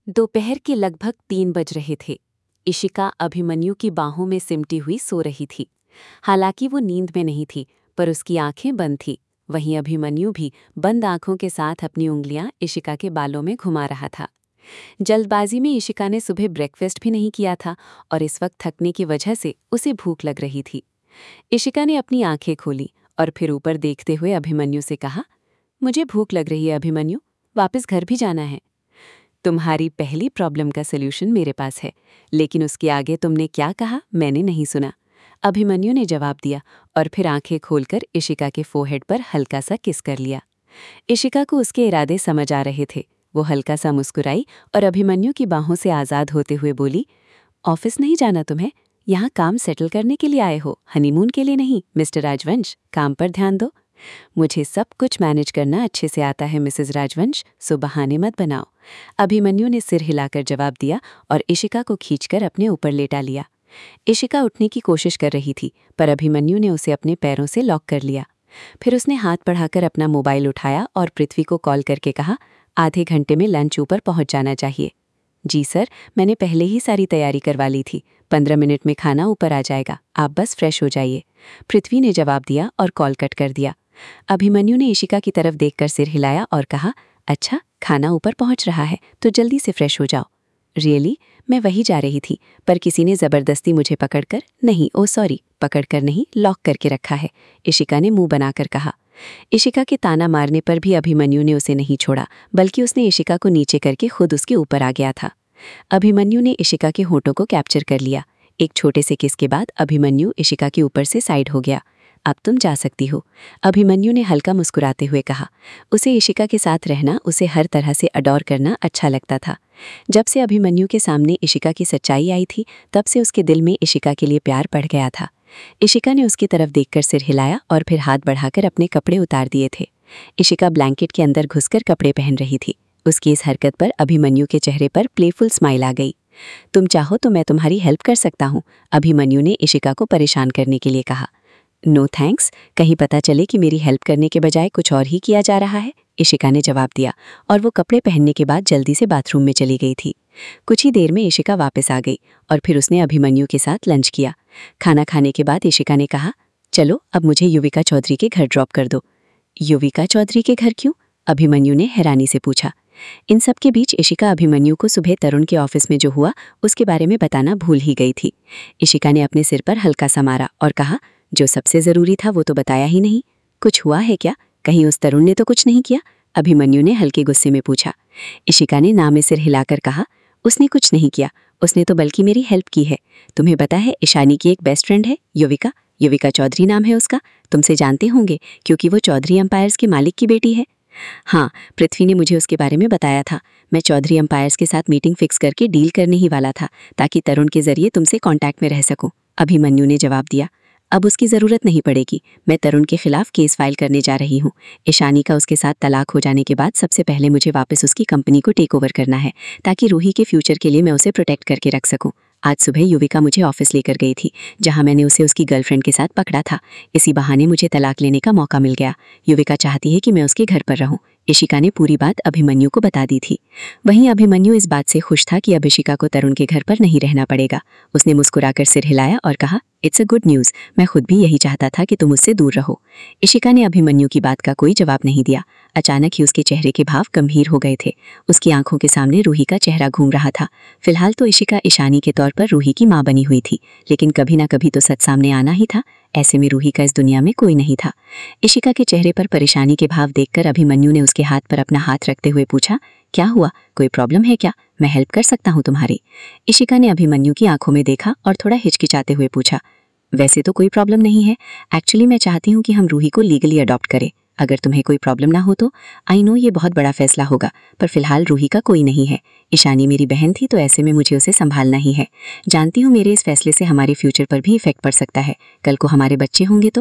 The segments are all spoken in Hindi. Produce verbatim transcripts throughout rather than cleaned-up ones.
दोपहर के लगभग तीन बज रहे थे। इशिका अभिमन्यु की बाहों में सिमटी हुई सो रही थी। हालांकि वो नींद में नहीं थी, पर उसकी आंखें बंद थीं। वहीं अभिमन्यु भी बंद आंखों के साथ अपनी उंगलियां इशिका के बालों में घुमा रहा था। जल्दबाजी में इशिका ने सुबह ब्रेकफास्ट भी नहीं किया था और इस वक्त थकने की वजह से उसे भूख लग रही थी। इशिका ने अपनी आंखें खोली और फिर ऊपर देखते हुए अभिमन्यु से कहा, मुझे भूख लग रही है अभिमन्यु, वापस घर भी जाना है। तुम्हारी पहली प्रॉब्लम का सल्यूशन मेरे पास है, लेकिन उसके आगे तुमने क्या कहा मैंने नहीं सुना, अभिमन्यु ने जवाब दिया और फिर आंखें खोलकर इशिका के फोरहेड पर हल्का सा किस कर लिया। इशिका को उसके इरादे समझ आ रहे थे। वो हल्का सा मुस्कुराई और अभिमन्यु की बाहों से आज़ाद होते हुए बोली, ऑफिस नहीं जाना तुम्हें, यहाँ काम सेटल करने के लिए आए हो, हनीमून के लिए नहीं। मिस्टर राजवंश, काम पर ध्यान दो। मुझे सब कुछ मैनेज करना अच्छे से आता है मिसेस राजवंश, सो बहाने मत बनाओ, अभिमन्यु ने सिर हिलाकर जवाब दिया और इशिका को खींचकर अपने ऊपर लेटा लिया। इशिका उठने की कोशिश कर रही थी, पर अभिमन्यु ने उसे अपने पैरों से लॉक कर लिया। फिर उसने हाथ बढ़ाकर अपना मोबाइल उठाया और पृथ्वी को कॉल करके कहा, आधे घंटे में लंच ऊपर पहुंच जाना चाहिए। जी सर, मैंने पहले ही सारी तैयारी करवा ली थी, पंद्रह मिनट में खाना ऊपर आ जाएगा, आप बस फ्रेश हो जाइए, पृथ्वी ने जवाब दिया और कॉल कट कर दिया। अभिमन्यु ने इशिका की तरफ देखकर सिर हिलाया और कहा, अच्छा, खाना ऊपर पहुंच रहा है तो जल्दी से फ्रेश हो जाओ। रियली? मैं वही जा रही थी, पर किसी ने ज़बरदस्ती मुझे पकड़कर नहीं ओ सॉरी पकड़कर नहीं लॉक करके रखा है, इशिका ने मुंह बनाकर कहा। इशिका के ताना मारने पर भी अभिमन्यु ने उसे नहीं छोड़ा, बल्कि उसने इशिका को नीचे करके खुद उसके ऊपर आ गया था। अभिमन्यु ने इशिका के होठों को कैप्चर कर लिया। एक छोटे से किस के बाद अभिमन्यु इशिका के ऊपर से साइड हो गया। अब तुम जा सकती हो, अभिमन्यु ने हल्का मुस्कुराते हुए कहा। उसे इशिका के साथ रहना, उसे हर तरह से अडॉर करना अच्छा लगता था। जब से अभिमन्यु के सामने इशिका की सच्चाई आई थी, तब से उसके दिल में इशिका के लिए प्यार बढ़ गया था। इशिका ने उसकी तरफ देखकर सिर हिलाया और फिर हाथ बढ़ाकर अपने कपड़े उतार दिए थे। इशिका ब्लैंकेट के अंदर घुसकर कपड़े पहन रही थी। उसकी इस हरकत पर अभिमन्यु के चेहरे पर प्लेफुल स्माइल आ गई। तुम चाहो तो मैं तुम्हारी हेल्प कर सकता हूँ, अभिमन्यु ने इशिका को परेशान करने के लिए कहा। नो थैंक्स, कहीं पता चले कि मेरी हेल्प करने के बजाय कुछ और ही किया जा रहा है, इशिका ने जवाब दिया और वो कपड़े पहनने के बाद जल्दी से बाथरूम में चली गई थी। कुछ ही देर में इशिका वापस आ गई और फिर उसने अभिमन्यु के साथ लंच किया। खाना खाने के बाद इशिका ने कहा, चलो अब मुझे युविका चौधरी के घर ड्रॉप कर दो। युविका चौधरी के घर क्यों? अभिमन्यु ने हैरानी से पूछा। इन सब के बीच इशिका अभिमन्यु को सुबह तरुण के ऑफिस में जो हुआ उसके बारे में बताना भूल ही गई थी। इशिका ने अपने सिर पर हल्का सा मारा और कहा, जो सबसे जरूरी था वो तो बताया ही नहीं। कुछ हुआ है क्या? कहीं उस तरुण ने तो कुछ नहीं किया? अभिमन्यु ने हल्के गुस्से में पूछा। इशिका ने ना में सिर हिलाकर कहा, उसने कुछ नहीं किया, उसने तो बल्कि मेरी हेल्प की है। तुम्हें पता है ईशानी की एक बेस्ट फ्रेंड है, युविका, युविका चौधरी नाम है उसका, तुमसे जानते होंगे क्योंकि वो चौधरी एम्पायर्स के मालिक की बेटी है। हाँ, पृथ्वी ने मुझे उसके बारे में बताया था। मैं चौधरी एम्पायर्स के साथ मीटिंग फिक्स करके डील करने ही वाला था, ताकि तरुण के जरिए तुमसे कांटेक्ट में रह सकूं, अभिमन्यु ने जवाब दिया। अब उसकी ज़रूरत नहीं पड़ेगी, मैं तरुण के खिलाफ केस फाइल करने जा रही हूँ। ईशानी का उसके साथ तलाक हो जाने के बाद सबसे पहले मुझे वापस उसकी कंपनी को टेक ओवर करना है, ताकि रूही के फ्यूचर के लिए मैं उसे प्रोटेक्ट करके रख सकूँ। आज सुबह युविका मुझे ऑफिस लेकर गई थी, जहां मैंने उसे उसकी गर्लफ्रेंड के साथ पकड़ा था। इसी बहाने मुझे तलाक लेने का मौका मिल गया। युविका चाहती है कि मैं उसके घर पर रहूं। इशिका ने पूरी बात अभिमन्यु को बता दी थी। वहीं अभिमन्यु इस बात से खुश था कि अब इशिका को तरुण के घर पर नहीं रहना पड़ेगा। उसने मुस्कुराकर सिर हिलाया और कहा, इट्स अ गुड न्यूज़, मैं खुद भी यही चाहता था कि तुम उससे दूर रहो। इशिका ने अभिमन्यु की बात का कोई जवाब नहीं दिया। अचानक ही उसके चेहरे के भाव गंभीर हो गए थे। उसकी आंखों के सामने रूही का चेहरा घूम रहा था। फिलहाल तो इशिका ईशानी के तौर पर रूही की माँ बनी हुई थी, लेकिन कभी ना कभी तो सच सामने आना ही था। ऐसे में रूही का इस दुनिया में कोई नहीं था। इशिका के चेहरे पर परेशानी के भाव देखकर अभिमन्यु ने उसके हाथ पर अपना हाथ रखते हुए पूछा, क्या हुआ, कोई प्रॉब्लम है क्या? मैं हेल्प कर सकता हूँ तुम्हारी? इशिका ने अभिमन्यु की आंखों में देखा और थोड़ा हिचकिचाते हुए पूछा, वैसे तो कोई प्रॉब्लम नहीं है, एक्चुअली मैं चाहती हूँ कि हम रूही को लीगली अडॉप्ट करें। अगर तुम्हें कोई प्रॉब्लम ना हो तो। आई नो ये बहुत बड़ा फैसला होगा, पर फिलहाल रूही का कोई नहीं है। ईशानी मेरी बहन थी, तो ऐसे में मुझे उसे संभालना ही है। जानती हूँ मेरे इस फैसले से हमारे फ्यूचर पर भी इफेक्ट पड़ सकता है, कल को हमारे बच्चे होंगे तो।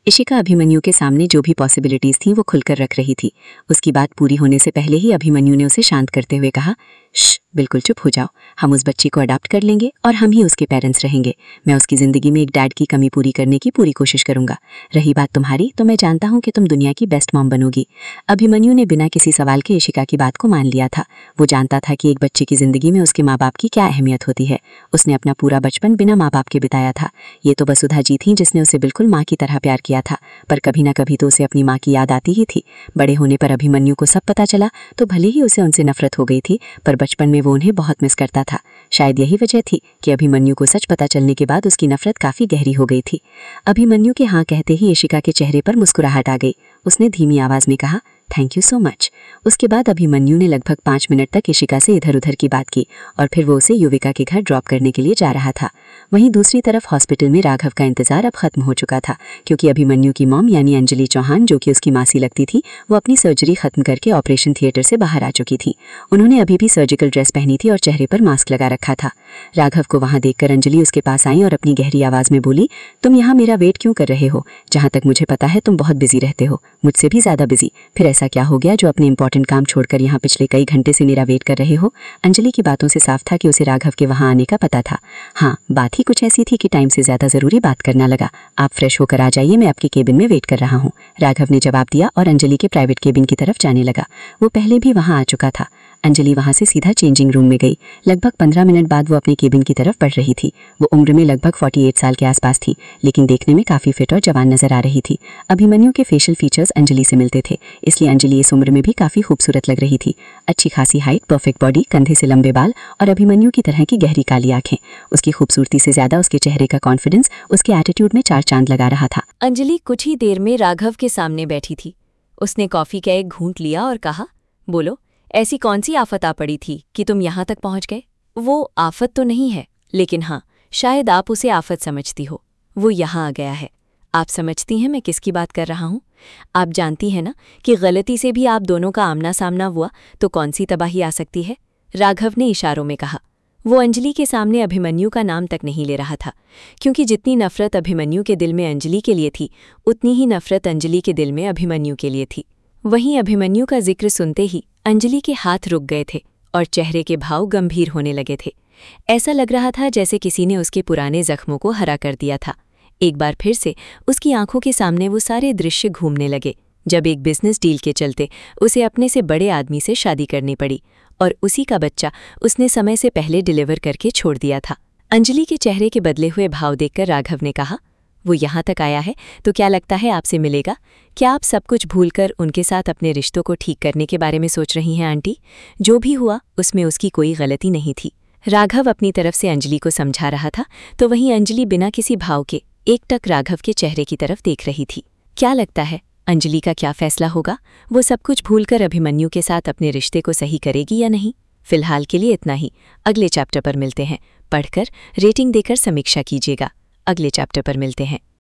इशिका अभिमन्यु के सामने जो भी पॉसिबिलिटीज थी वो खुलकर रख रही थी। उसकी बात पूरी होने से पहले ही अभिमन्यु ने उसे शांत करते हुए कहा, श्श, बिल्कुल चुप हो जाओ। हम उस बच्ची को अडॉप्ट कर लेंगे और हम ही उसके पेरेंट्स रहेंगे। मैं उसकी ज़िंदगी में एक डैड की कमी पूरी करने की पूरी कोशिश करूंगा। रही बात तुम्हारी, तो मैं जानता हूं कि तुम दुनिया की बेस्ट मॉम बनोगी। अभिमन्यु ने बिना किसी सवाल के इशिका की बात को मान लिया था। वो जानता था कि एक बच्चे की ज़िंदगी में उसके माँ बाप की क्या अहमियत होती है। उसने अपना पूरा बचपन बिना माँ बाप के बिताया था। ये तो वसुधा जी थी जिसने उसे बिल्कुल माँ की तरह प्यार किया था, पर कभी ना कभी तो उसे अपनी माँ की याद आती ही थी। बड़े होने पर अभिमन्यु को सब पता चला तो भले ही उसे उनसे नफरत हो गई थी, पर बचपन में वो उन्हें बहुत मिस करता था। शायद यही वजह थी कि अभिमन्यु को सच पता चलने के बाद उसकी नफरत काफ़ी गहरी हो गई थी। अभिमन्यु के हाँ कहते ही इशिका के चेहरे पर मुस्कुराहट आ गई। उसने धीमी आवाज़ में कहा, थैंक यू सो मच। उसके बाद अभिमन्यु ने लगभग पाँच मिनट तक इशिका से इधर उधर की बात की और फिर वो उसे युविका के घर ड्रॉप करने के लिए जा रहा था। वहीं दूसरी तरफ हॉस्पिटल में राघव का इंतजार अब खत्म हो चुका था, क्योंकि अभिमन्यु की मॉम यानी अंजलि चौहान, जो कि उसकी मासी लगती थी, वो अपनी सर्जरी खत्म करके ऑपरेशन थिएटर से बाहर आ चुकी थी। उन्होंने अभी भी सर्जिकल ड्रेस पहनी थी और चेहरे पर मास्क लगा रखा था। राघव को वहां देखकर अंजलि उसके पास आई और अपनी गहरी आवाज़ में बोली, तुम यहाँ मेरा वेट क्यों कर रहे हो? जहाँ तक मुझे पता है तुम बहुत बिजी रहते हो, मुझसे भी ज़्यादा बिजी। फिर ऐसा क्या हो गया जो अपने इंपॉर्टेंट काम छोड़कर यहाँ पिछले कई घंटे से मेरा वेट कर रहे हो? अंजलि की बातों से साफ था कि उसे राघव के वहाँ आने का पता था। हाँ, बात ही कुछ ऐसी थी कि टाइम से ज़्यादा ज़रूरी बात करना लगा। आप फ्रेश होकर आ जाइए, मैं आपके केबिन में वेट कर रहा हूँ। राघव ने जवाब दिया और अंजलि के प्राइवेट केबिन की तरफ जाने लगा। वो पहले भी वहाँ आ चुका था। अंजलि वहाँ से सीधा चेंजिंग रूम में गई। लगभग पंद्रह मिनट बाद वो अपने केबिन की तरफ बढ़ रही थी। वो उम्र में लगभग अड़तालीस साल के आसपास थी, लेकिन देखने में काफ़ी फिट और जवान नजर आ रही थी। अभिमन्यु के फेशियल फीचर्स अंजलि से मिलते थे, इसलिए अंजलि इस उम्र में भी काफ़ी खूबसूरत लग रही थी। अच्छी खासी हाइट, परफेक्ट बॉडी, कंधे से लंबे बाल और अभिमन्यु की तरह की गहरी काली आंखें। उसकी खूबसूरती से ज़्यादा उसके चेहरे का कॉन्फिडेंस उसके एटीट्यूड में चार चांद लगा रहा था। अंजलि कुछ ही देर में राघव के सामने बैठी थी। उसने कॉफ़ी का एक घूंट लिया और कहा, बोलो, ऐसी कौन सी आफत आ पड़ी थी कि तुम यहाँ तक पहुँच गए? वो आफत तो नहीं है, लेकिन हाँ, शायद आप उसे आफत समझती हो। वो यहाँ आ गया है। आप समझती हैं मैं किसकी बात कर रहा हूँ? आप जानती हैं ना कि गलती से भी आप दोनों का आमना सामना हुआ तो कौन सी तबाही आ सकती है? राघव ने इशारों में कहा। वो अंजलि के सामने अभिमन्यु का नाम तक नहीं ले रहा था, क्योंकि जितनी नफरत अभिमन्यु के दिल में अंजलि के लिए थी, उतनी ही नफरत अंजलि के दिल में अभिमन्यु के लिए थी। वहीं अभिमन्यु का जिक्र सुनते ही अंजलि के हाथ रुक गए थे और चेहरे के भाव गंभीर होने लगे थे। ऐसा लग रहा था जैसे किसी ने उसके पुराने जख्मों को हरा कर दिया था। एक बार फिर से उसकी आंखों के सामने वो सारे दृश्य घूमने लगे, जब एक बिजनेस डील के चलते उसे अपने से बड़े आदमी से शादी करनी पड़ी और उसी का बच्चा उसने समय से पहले डिलीवर करके छोड़ दिया था। अंजलि के चेहरे के बदले हुए भाव देखकर राघव ने कहा, वो यहाँ तक आया है तो क्या लगता है आपसे मिलेगा? क्या आप सब कुछ भूलकर उनके साथ अपने रिश्तों को ठीक करने के बारे में सोच रही हैं आंटी? जो भी हुआ उसमें उसकी कोई गलती नहीं थी। राघव अपनी तरफ से अंजलि को समझा रहा था, तो वहीं अंजलि बिना किसी भाव के एकटक राघव के चेहरे की तरफ देख रही थी। क्या लगता है अंजलि का क्या फैसला होगा? वो सब कुछ भूलकर अभिमन्यु के साथ अपने रिश्ते को सही करेगी या नहीं? फिलहाल के लिए इतना ही। अगले चैप्टर पर मिलते हैं। पढ़कर रेटिंग देकर समीक्षा कीजिएगा। अगले चैप्टर पर मिलते हैं।